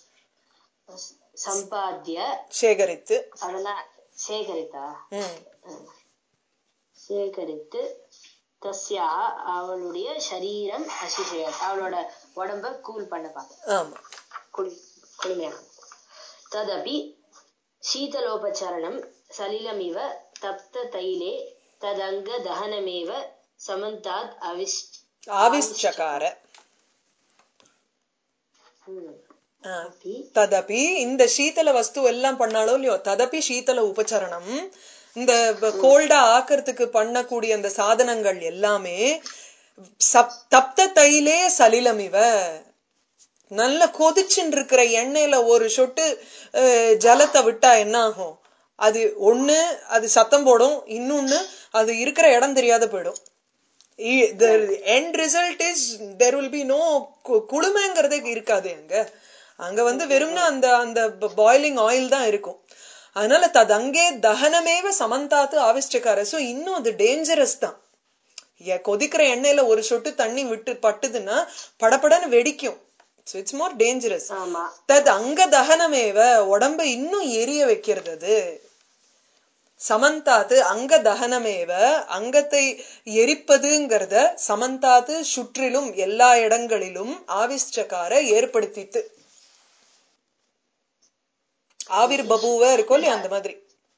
Speaker 1: சம்பாத்திய
Speaker 2: சேகரித்து
Speaker 1: அதெல்லாம் சேகரித்தா சேகரித்து தஸ்யா அவளுடைய சரீரம் அசிஷய அவளோட உடம்ப கூல் பண்ண பார்க்க குளி குளிமையாக ததபி சீதலோபச்சரணம் சலிலமிவ தப்த தைலே ததங்க தஹனமேவ சமந்தாத் அவிஷ்
Speaker 2: ஆவிஷ்சகார. ததபி இந்த சீதல வஸ்து எல்லாம் பண்ணாலும் இல்லையோ ததபி சீதல உபச்சரணம் இந்த கோல்டா ஆக்கிறதுக்கு பண்ணக்கூடிய அந்த சாதனங்கள் எல்லாமே தப்த தைலே சலிலமிவ நல்ல கொதிச்சுன்னு இருக்கிற எண்ணெயில ஒரு சொட்டு ஜலத்தை விட்டா என்ன ஆகும்? அது ஒண்ணு அது சத்தம் போடும், இன்னொன்னு அது இருக்கிற இடம் தெரியாத போயிடும். The end result is there will be no குளுமைங்கிறதே இருக்காது அங்க. அங்க வந்து வெறும்னா அந்த அந்த பாயிலிங் ஆயில் தான் இருக்கும். அதனால ததங்கே தகனமேவ சமந்தாத்து ஆவிஷ்டக்கார. சோ இன்னும் அது டேஞ்சரஸ் தான். கொதிக்கிற எண்ணெயில ஒரு சொட்டு தண்ணி விட்டு பட்டுதுன்னா படப்படன்னு வெடிக்கும். So it's more dangerous. தத் அங்க தகனமேவ உடம்ப இன்னும் எரிய வைக்கிறது. சமந்தாத்து அங்க தகனமேவ அங்கத்தை எரிப்பதுங்கிறத சமந்தாத்து சுற்றிலும் எல்லா இடங்களிலும் ஆவிஷ்டக்கார ஏற்படுத்தித்து. ஆவிர் பபுவ இருக்கும் இல்லையா அந்த மாதிரி.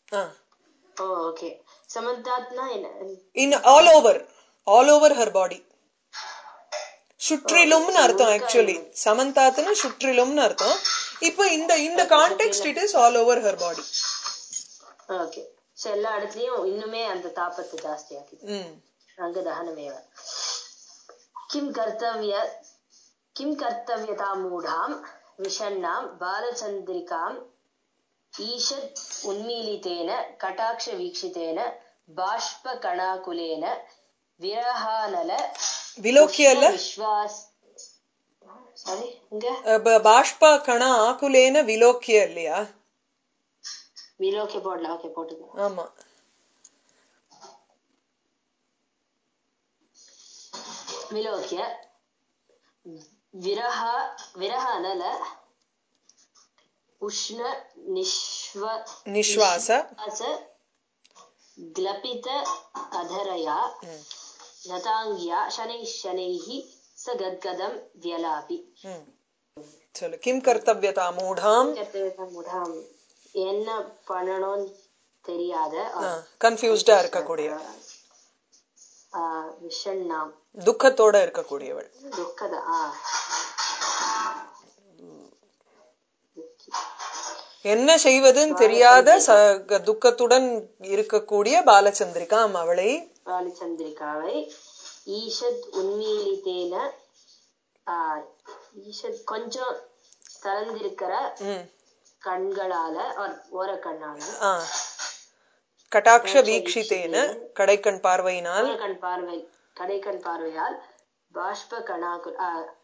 Speaker 2: In all over all over her body. சுற்றிலும்னு அர்த்தம். ஆக்சுவலி சமந்தாத்துன்னு சுற்றிலும்னு அர்த்தம். இப்போ இந்த இந்த context it is all over her body.
Speaker 1: Okay so எல்லா இடத்துலயும் இன்னுமே அந்த தாபத்தை ஜாஸ்தி ஆக்கிது. அங்க தஹனமேவ கிம் கர்த்தவ்ய கிம் கர்த்தவ்யதா மூடாம் விஷண்ணாம் பாலச்சந்திரிகாம் ஈஷத் உன்மீலிதேன கடாட்ச வீக்ஷிதேன பாஷ்ப கணாகுலேன விரஹானல
Speaker 2: விலோக்கியல
Speaker 1: விஸ்வாஸ் சாரி இங்க
Speaker 2: பாஷ்ப கண ஆகுலேன விலோக்கிய இல்லையா?
Speaker 1: விலோக்கிய போடல. ஓகே போட்டுங்க.
Speaker 2: ஆமா
Speaker 1: விலோக்கிய விரஹ விரஹானல உஷ்ண நிஷ்வ
Speaker 2: நிஷ்வாச
Speaker 1: ग्लपित अधरया नतांग्या शनैः शनैः स गद्गदं व्यलापि.
Speaker 2: चलो किम कर्तव्यता मूढ़ाम
Speaker 1: कर्तव्यता मूढ़ाम என்ன பண்ணணும்னு தெரியாத
Speaker 2: கன்ஃபியூஸ்டா இருக்கக்கூடிய
Speaker 1: விஷண்ணாம்
Speaker 2: துக்கத்தோட இருக்கக்கூடியவள்.
Speaker 1: துக்கத
Speaker 2: என்ன செய்வதுன்னு தெரியாத துக்கத்துடன் இருக்கக்கூடிய பாலச்சந்திரிகாம் அவளை
Speaker 1: பாலச்சந்திரிகாவை ஈஷத் உன்மீலிதேன ஈஷத் கொஞ்சம் திறந்திருக்கிற கண்களால ஓர கண்ணால
Speaker 2: கடாட்ச வீக்ஷிதேன கடைக்கண் பார்வையினால்
Speaker 1: கண் பார்வை கடைக்கண் பார்வையால் பாஷ்ப கணாகு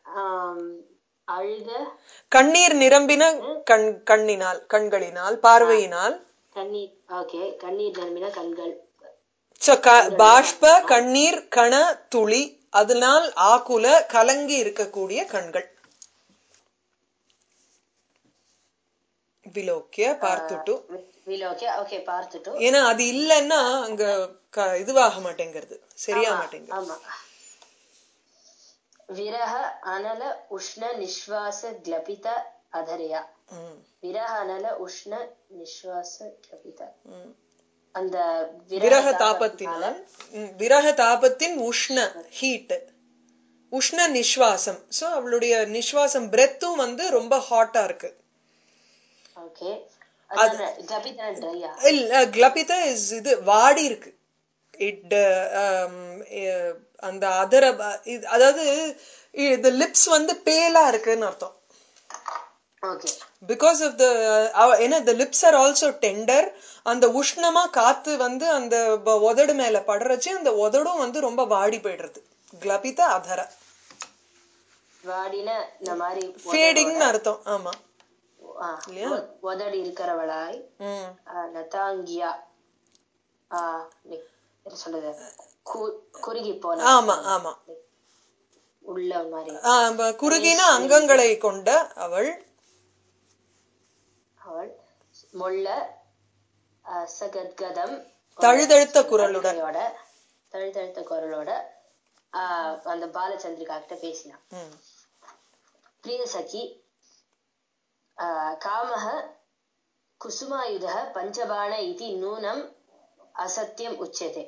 Speaker 1: அழுத
Speaker 2: கண்ணீர் நிரம்பின கண் கண்ணினால் கண்களினால் பார்வையினால்
Speaker 1: கண்ணீர் ஓகே கண்ணீர் நிரம்பின கண்கள்
Speaker 2: பாஷ்ப கண்ணீர் கண துளி அதனால் ஆகுல கலங்கி இருக்கக்கூடிய கண்கள் விலோக்கிய பார்த்துட்டு
Speaker 1: விலோக்கிய ஓகே பார்த்துட்டு
Speaker 2: ஏன்னா அது இல்லைன்னா அங்க இதுவாக மாட்டேங்கிறது சரியா மாட்டேங்குது.
Speaker 1: ஆமா விரஹ அனல உஷ்ண நிஸ்வாச க்லபித அதரியா விரஹ அனல உஷ்ண நிஸ்வாச க்லபித அந்த
Speaker 2: விரக தாபத்தினால் விரக தாபத்தின் உஷ்ண ஹீட் உஷ்ண நிஸ்வாசம் சோ அவளுடைய நிஸ்வாசம் பிரெத்தும் வந்து ரொம்ப ஹாட்டா இருக்கு.
Speaker 1: ஓகே
Speaker 2: இல்ல க்லபித இஸ் இது வாடி இருக்கு. இட் அந்த அதர அதாவது இந்த லிப்ஸ் வந்து பேலா இருக்குன்னு அர்த்தம். பிகாஸ் ஆஃப் த ஏன்னா the lips are also tender அந்த உஷ்ணமா காத்து வந்து அந்த உதடு மேல படுறச்சு அந்த உதடும் வந்து ரொம்ப வாடி போயிடுறது. க்லபித அதர
Speaker 1: வாடின இந்த மாதிரி
Speaker 2: ஃபேடிங்னு அர்த்தம். ஆமா
Speaker 1: உதடு இருக்கிறவளாய் லதாங்கியா சொல்லுது குறுகி போன
Speaker 2: ஆமா ஆமா
Speaker 1: உள்ள மாதிரி
Speaker 2: குறுகின அங்கங்களை கொண்ட அவள்
Speaker 1: அவள் மொள்ள சகத்கதம்
Speaker 2: தழுதழுத்த குரலுடன்
Speaker 1: தழுதழுத்த குரலோட அந்த பாலச்சந்திரிகா கிட்ட பேசினான். பிரிய சகி காமஹ குசுமாயுத பஞ்சபாண இதி நூனம் அசத்தியம் உச்சதே.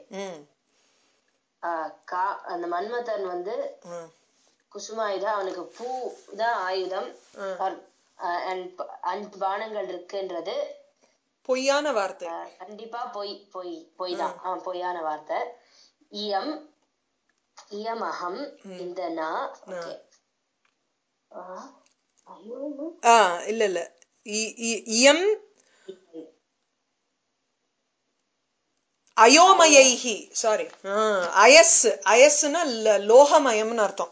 Speaker 1: அந்த மன்மதன் வந்து குசுமாயுதம் அவனுக்கு பூ தான் ஆயுதம் அஞ்சு பானங்கள் இருக்குன்றது
Speaker 2: பொய்யான வார்த்தை.
Speaker 1: கண்டிப்பா பொய் பொய் பொய் தான் பொய்யான வார்த்தை. இயம் இயம் அகம் இந்த நான்
Speaker 2: இல்ல இல்ல இயம் அயோமயைஹி சாரி அயஸ் அயஸ்னா லோகமயம்னு அர்த்தம்.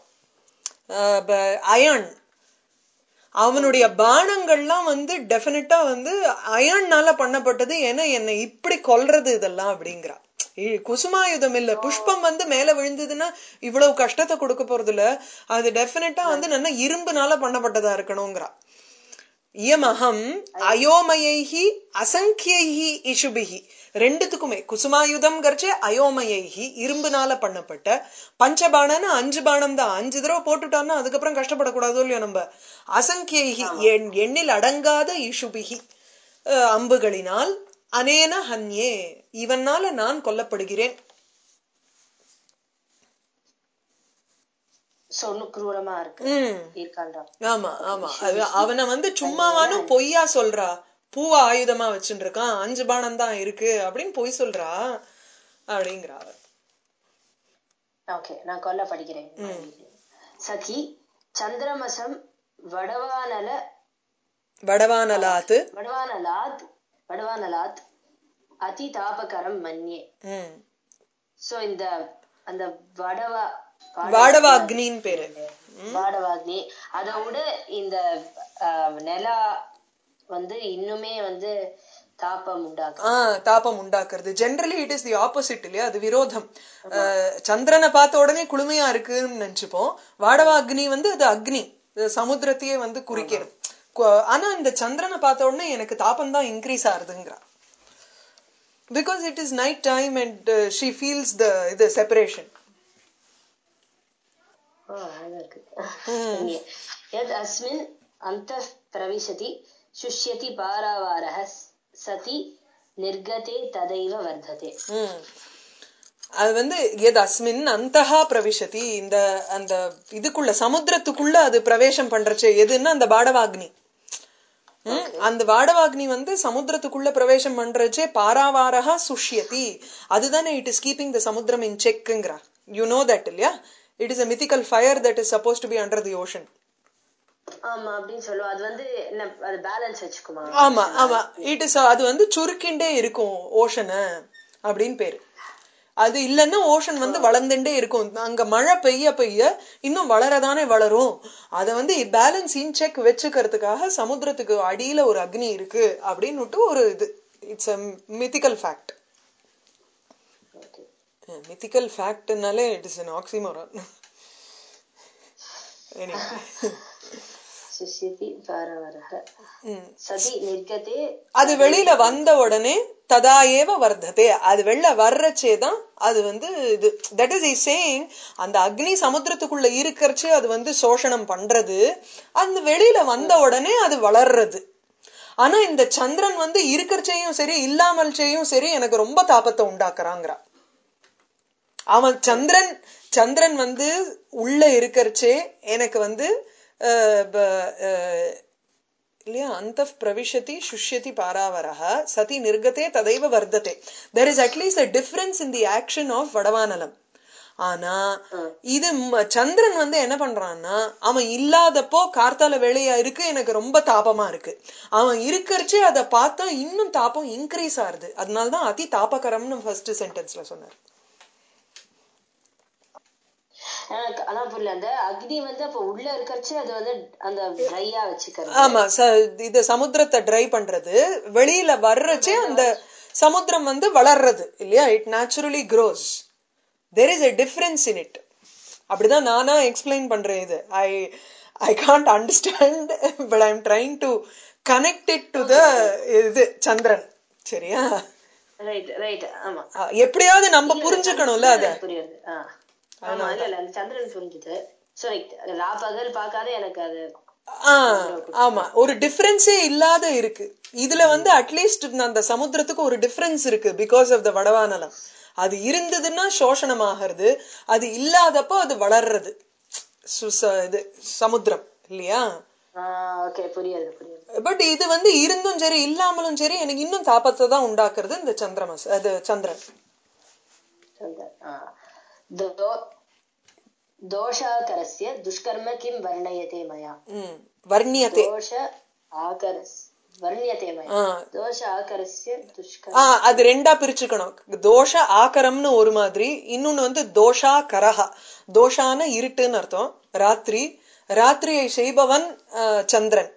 Speaker 2: அயன் அவனுடைய பானங்கள்லாம் வந்து டெஃபினட்டா வந்து அயன்னால பண்ணப்பட்டது. ஏன்னா என்னை இப்படி கொல்றது இதெல்லாம் அப்படிங்கிறா. குசுமாயுதம் இல்ல புஷ்பம் வந்து மேல விழுந்ததுன்னா இவ்வளவு கஷ்டத்தை கொடுக்க போறது இல்ல. அது டெஃபினட்டா வந்து நல்லா இரும்புனால பண்ணப்பட்டதா இருக்கணும்ங்கிறா. இயமஹம் அயோமயைஹி அசங்கியைஹி இஷுபிஹி ரெண்டுத்துக்குமே குசுமாயுதம் கர்ச்சே அயோமயைஹி இரும்புனால பண்ணப்பட்ட பஞ்சபானன்னு அஞ்சு பானம் தான். அஞ்சு தடவை போட்டுட்டான்னா அதுக்கப்புறம் கஷ்டப்படக்கூடாதோ இல்லையோ நம்ம. அசங்கியைஹி எண்ணில் அடங்காத இஷுபிஹி அம்புகளினால் அனேன ஹன்யே இவனால நான் கொல்லப்படுகிறேன். ஆமா ஆமா அவனை வந்து சும்மாவானும் பொய்யா சொல்றா. பூவா ஆயுதமா வச்சுட்டு இருக்கான் அஞ்சு பானம் தான் இருக்கு அப்படின்னு பொய் சொல்றா அப்படிங்கிறா.
Speaker 1: ஓகே நான் கொல்லப்படுகிறேன். சகி சந்திரமசம் வடவானல
Speaker 2: வடவானலாத்
Speaker 1: வடவானலாத் வடவானலாத் அதி தாபகரம் மன்யே. சோ இந்த அந்த வடவா
Speaker 2: வாடவாக்னின்னு பேரு
Speaker 1: வாடவாக்னி அதை விட இந்த நிலா வந்து இன்னுமே வந்து தாபம் உண்டாக்கு
Speaker 2: தாபம் உண்டாக்குறது. Generally it is the opposite இல்லையா. அது விரோதம். சந்திரனை பார்த்த உடனே குளுமையா இருக்குன்னு நினைச்சுப்போம். வாடவாக்னி வந்து அது அக்னி சமுத்திரத்தையே வந்து குறிக்கிறது. ஆனா இந்த சந்திரனை பார்த்த உடனே எனக்கு தாபம் தான் இன்க்ரீஸ் ஆகுதுங்கிறா. Because it is night time and she feels the இது செப்பரேஷன்.
Speaker 1: அஸ்மின் அந்த பிரவிசதி சுஷ்யதி பாராவாரஹ சதி நிர்கதே ததைவ வர்ததே.
Speaker 2: அது வந்து எது அஸ்மின் அந்தஹா பிரவிசதி இந்த அந்த இதுக்குள்ள சமுத்திரத்துக்குள்ள அது பிரவேசம் பண்றச்சு எதுன்னா அந்த பாடவாக்னி. அந்த வாடவாக்னி வந்து சமுத்திரத்துக்குள்ள பிரவேசம் பண்றச்சே பாராவாரஹா சுஷ்யதி அதுதானே இட் இஸ் கீப்பிங் த சமுத்திரம் இன் செக்ங்கிறா. யூ நோ தட் இல்லையா. It is a mythical fire that is supposed to be under the ocean.
Speaker 1: ஆமா அப்படினு சொல்லுவா. அது வந்து அது பேலன்ஸ் வெச்சுக்குமா.
Speaker 2: ஆமா ஆமா இட் இஸ் அது வந்து சுருக்கிண்டே இருக்கும் ஓஷனை. அப்படின்னு பேரு. அது இல்லைன்னா ஓஷன் வந்து வளர்ந்துட்டே இருக்கும். அங்க மழை பெய்ய பெய்ய இன்னும் வளரதானே வளரும். அதை வந்து பேலன்ஸ் இன் செக் வச்சுக்கிறதுக்காக சமுத்திரத்துக்கு அடியில ஒரு அக்னி இருக்கு அப்படின்னுட்டு ஒரு இது. It's a mythical fact. Mythical ஃபேக்ட்னாலே இட் இஸ் an oxymoron. அது வெளியில வந்த உடனே ததா ஏவ வர்த்ததே, அது வெளில வர்றச்சேதான் அது வந்து இது. தட் இஸ் இஸ் சேயிங், அந்த அக்னி சமுத்திரத்துக்குள்ள இருக்கிறச்சு அது வந்து சோஷணம் பண்றது, அந்த வெளியில வந்த உடனே அது வளர்றது. ஆனா இந்த சந்திரன் வந்து இருக்கிறச்சையும் சரி இல்லாமல் செய்யும் சரி எனக்கு ரொம்ப தாபத்தை உண்டாக்குறாங்கிறா. அவன் சந்திரன் சந்திரன் வந்து உள்ள இருக்கிறச்சே எனக்கு வந்து இல்லையா, அந்த பிரவிஷதி சுஷ்யதி பாராவரஹ சதி நிர்கதே ததைவ வர்த்ததே. there is at least a difference in the action of வடவானலம். ஆனா இது சந்திரன் வந்து என்ன பண்றான்னா, அவன் இல்லாதப்போ கார்த்தால வேலையா இருக்கு, எனக்கு ரொம்ப தாபமா இருக்கு. அவன் இருக்கிறச்சே அதை பார்த்தா இன்னும் தாபம் இன்க்ரீஸ் ஆகுது. அதனாலதான் அதி தாபகரம்னு ஃபர்ஸ்ட் சென்டென்ஸ்ல சொன்னார்.
Speaker 1: ஆனா புரியல, அந்த அக்னி வந்து அப்ப உள்ள இருக்கறச்சு அது வந்து அந்த ட்ரையா வச்சுக்கிறது.
Speaker 2: ஆமா, இது சமுத்திரத்தை ட்ரை பண்றது. வெளியில வர்றச்சே அந்த சமுத்திரம் வந்து வளர்றது இல்லையா, it naturally grows. there is a difference in it. அப்படிதான் நானா எக்ஸ்பிளைன் பண்றேன் இது. I I can't understand but I am trying to connect it to the இது சந்திரன். சரியா?
Speaker 1: Right right. ஆமா,
Speaker 2: எப்படியாவது நம்ம புரிஞ்சுக்கணும்ல அத.
Speaker 1: புரியுது. ஆமா, இல்ல இல்ல அந்த சந்திரன் புரிஞ்சுது. சரி, ரா பகல் பார்க்காத எனக்கு அது.
Speaker 2: ஆமா, ஒரு டிஃபரன்ஸே இல்லாத இருக்கு இதுல வந்து. அட்லீஸ்ட் அந்த சமுத்திரத்துக்கு ஒரு டிஃபரன்ஸ் இருக்கு பிகாஸ் ஆஃப் த வடவானலம். அது இருந்ததுன்னா சோஷணம் ஆகிறது, அது இல்லாதப்போ அது வளர்றது. இது சமுத்திரம் இல்லையா? பட் இது வந்து இருந்தும் சரி இல்லாமலும் சரி எனக்கு இன்னும் தாபத்தை தான் உண்டாக்குறது இந்த சந்திரமஸ் அது சந்திரன்.
Speaker 1: தோஷாகரஸ்ய துஷ்கர்ம கிம் வர்ணயதே மயா.
Speaker 2: வர்ணியதே
Speaker 1: தோஷ ஆகரஸ் வர்ணியதே மயா. தோஷ ஆகரஸ்ய துஷ்கர்ம.
Speaker 2: அது ரெண்டா பிரிச்சுக்கணும். தோஷ ஆகரம்னு ஒரு மாதிரி, இன்னொன்னு வந்து தோஷா கரஹா. தோஷான இருட்டுன்னு அர்த்தம். ராத்திரி, ராத்திரியை செய்பவன் சந்திரன்.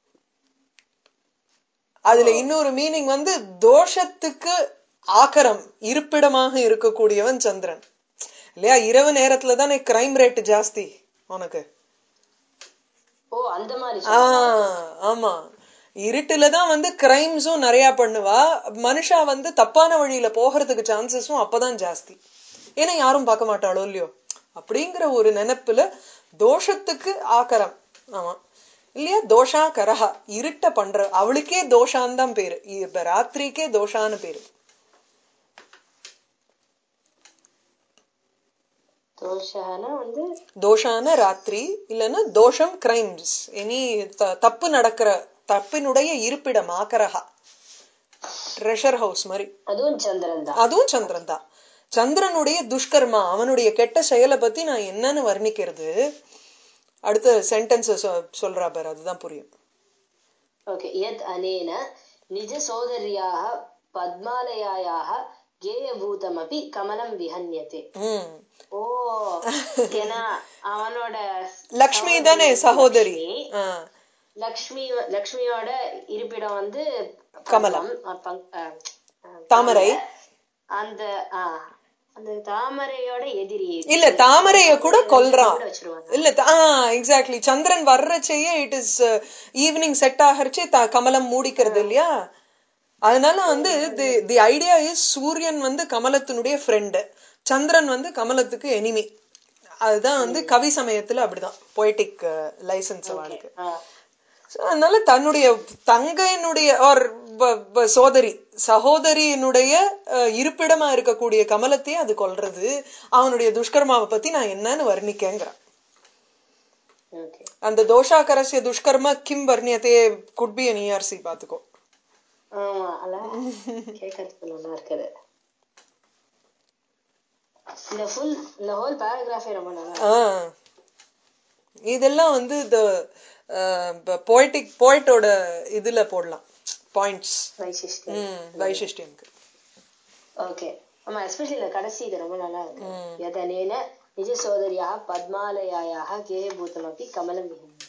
Speaker 2: அதுல இன்னொரு மீனிங் வந்து தோஷத்துக்கு ஆகரம் இருப்பிடமாக இருக்கக்கூடியவன் சந்திரன் இல்லையா? இரவு நேரத்துல தானே கிரைம் ரேட் ஜாஸ்தி உனக்கு. ஆமா, இருட்டுலதான் வந்து கிரைம்ஸும் நிறைய பண்ணுவா. மனுஷா வந்து தப்பான வழியில போகிறதுக்கு சான்சஸும் அப்பதான் ஜாஸ்தி. ஏன்னா யாரும் பார்க்க மாட்டாளோ இல்லையோ அப்படிங்கிற ஒரு நினைப்புல தோஷத்துக்கு ஆக்கரம். ஆமா இல்லையா? தோஷா கரஹா, இருட்ட பண்ற அவளுக்கே தோஷான் தான் பேரு. இப்ப ராத்திரிக்கே தோஷான்னு பேரு. தோஷான ராத்திரி இல்லைன்னா தோஷம் கிரைம்ஸ், எனி தப்பு நடக்கிற தப்பினுடைய இருப்பிடம் ஆக்கரஹா, ட்ரெஷர் ஹவுஸ் மாதிரி.
Speaker 1: அதுவும் சந்திரன் தான்.
Speaker 2: அதுவும் சந்திரன் தான். சந்திரனுடைய துஷ்கர்மா, அவனுடைய கெட்ட செயலை பத்தி நான் என்னன்னு வர்ணிக்கிறது அடுத்த சென்டென்ஸ் சொல்றா பாரு, அதுதான் புரியும்.
Speaker 1: ஓகே. யத் அனேன நிஜ சோதரியாக பத்மாலயாயாக கேயபூதமபி கமலம் விஹன்யதே. ஓ, ஏன்னா அவனோட
Speaker 2: லக்ஷ்மி தானே சகோதரி.
Speaker 1: லக்ஷ்மி லக்ஷ்மியோட இருப்பிடம் வந்து
Speaker 2: கமலம், தாமரை.
Speaker 1: அந்த அந்த தாமரையோட எதிரி
Speaker 2: இல்ல, தாமரைய கூட கொல்றான் இல்ல. எக்ஸாக்ட்லி, சந்திரன் வர்றச்சேயே இட் இஸ் ஈவினிங் செட் ஆகிறச்சே கமலம் மூடிக்கிறது இல்லையா? அதனால வந்து தி ஐடியா இஸ் சூரியன் வந்து கமலத்தினுடைய ஃப்ரெண்டு, சந்திரன் வந்து கமலத்துக்கு எனிமி. அதுதான் வந்து கவி சமயத்துல அப்படிதான் பொய்டிக் லைசன்ஸ் அவளுக்கு. அதனால தன்னுடைய தங்கையினுடைய சோதரி சகோதரியினுடைய இருப்பிடமா இருக்கக்கூடிய கமலத்தையே அது கொல்றது. அவனுடைய துஷ்கர்மாவை பத்தி நான் என்னன்னு வர்ணிக்கேங்கிறான். அந்த தோஷாகரஸ்ய துஷ்கர்ம கிம் வர்ணியதே could be an E R C பாத்துக்கோ. இதெல்லாம் வந்து போய்டிக் போய்ட்டோட இதுல போடலாம் பாயிண்ட்ஸ். வைசிஷ்டியம்க்கு
Speaker 1: ஓகே ஆமா எஸ்பெஷலி இந்த கடைசி இது ரொம்ப நல்லா இருக்கு. யதனேன நிஜ சோதரியாக பத்மாலயாயாக கேஹபூதம் அப்படி கமலம் விஹிம்.